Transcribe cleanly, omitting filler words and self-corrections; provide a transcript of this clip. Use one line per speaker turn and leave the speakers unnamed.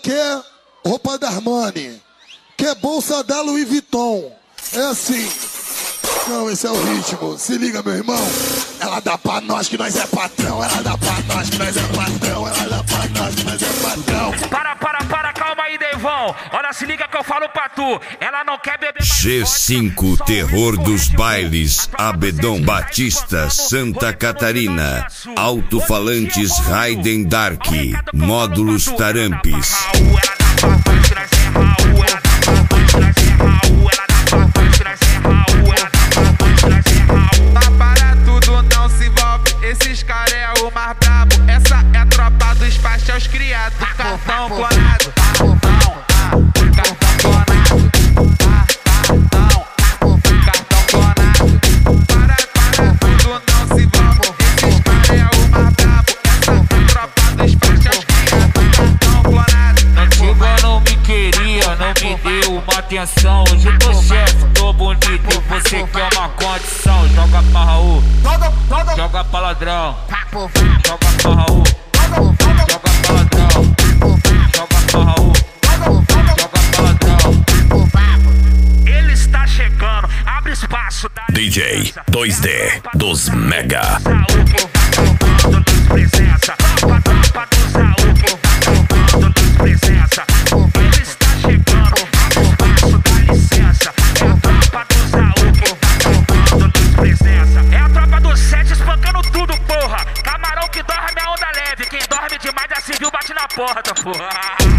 quer roupa da Armani, quer bolsa da Louis Vuitton. É assim. Não, esse é o ritmo. Se liga, meu irmão. Ela dá pra nós que nós é patrão. Ela dá pra nós que nós é patrão. Ela dá pra nós que nós é patrão.
Para, calma aí, Deivão. Olha, se liga que eu falo pra tu. Ela não quer beber mais
G5, terror dos bailes, Abedon Batista, Santa Catarina. Alto-falantes Raiden Dark, módulos Tarampes.
Para tudo, não se envolve. Esses caras é o mais brabo. Essa é a tropa dos pastéis criados. Cartão clonado. Cartão clonado. Cartão clonado. Para tudo, não se envolve. Esses caras é o mais brabo. Essa é a tropa dos pastéis criados. Cartão clonado.
Antiga não me queria, não me deu uma atenção. Hoje tô chefe, tô bonito. Você quer uma condição? Joga pra Raul, joga pra ladrão. Joga pra Raul, joga pra ladrão. Joga pra Raul, joga pra ladrão. Ele está chegando, abre espaço.
DJ 2D dos Mega.
Presença, tropa do Saúl, presença. Ele está chegando, abre espaço, dá licença. É a tropa do Saúl, presença. É a tropa do 7 espancando tudo, porra. Camarão que dorme é onda leve. Quem dorme demais já se viu, bate na porta, porra.